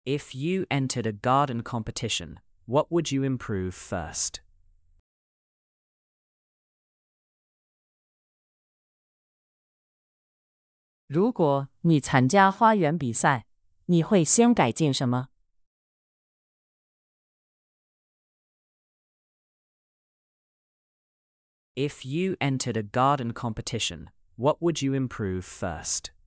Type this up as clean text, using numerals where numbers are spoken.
If you entered a garden competition, what would you improve first? 如果你参加花园比赛，你会先改进什么？ If you entered a garden competition, what would you improve first?